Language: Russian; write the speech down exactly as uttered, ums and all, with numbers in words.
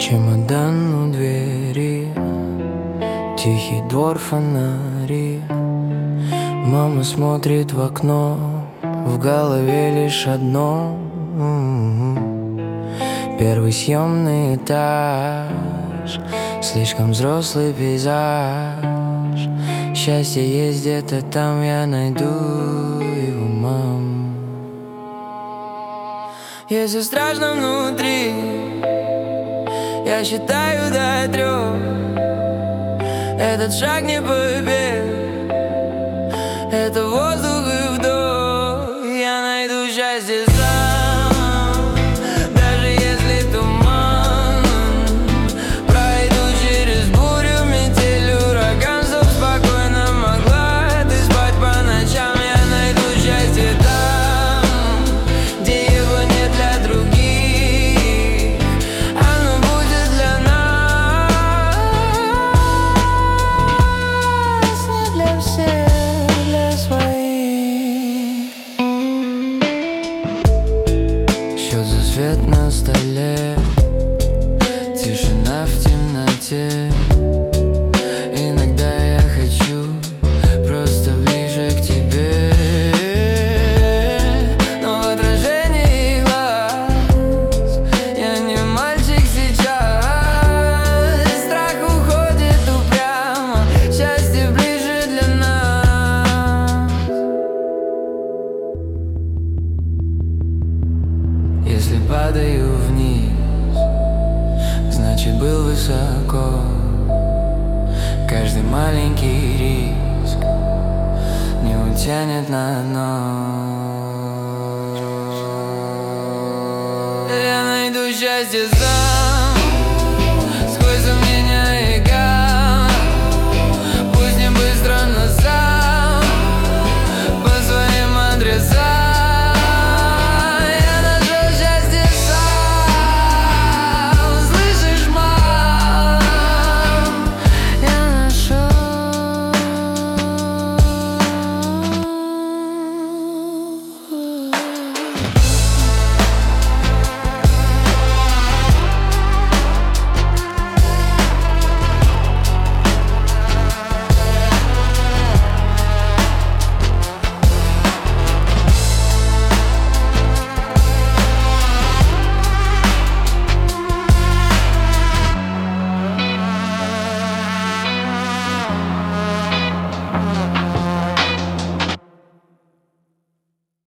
Чемодан у двери, тихий двор, фонари. Мама смотрит в окно, в голове лишь одно. Первый съемный этаж, слишком взрослый пейзаж. Счастье есть где-то там, я найду его, мам. Если страшно внутри, я считаю до трех. Этот шаг не побег, это воздух и вдох. Я найду счастье сам, даже если туман. Пройду через бурю, метель, ураган, чтоб спокойно могла ты спать по ночам. Я найду счастье там, где его нет для других. Оно будет для нас, не для всех, для своих. Счет за свет на столе, тишина в темноте. Иногда я хочу просто ближе к тебе, но в отражении глаз я не мальчик сейчас. Страх уходит упрямо, счастье ближе для нас. Если падаю вниз, значит был высоко. Каждый маленький риск не утянет на дно. Я найду счастье сам.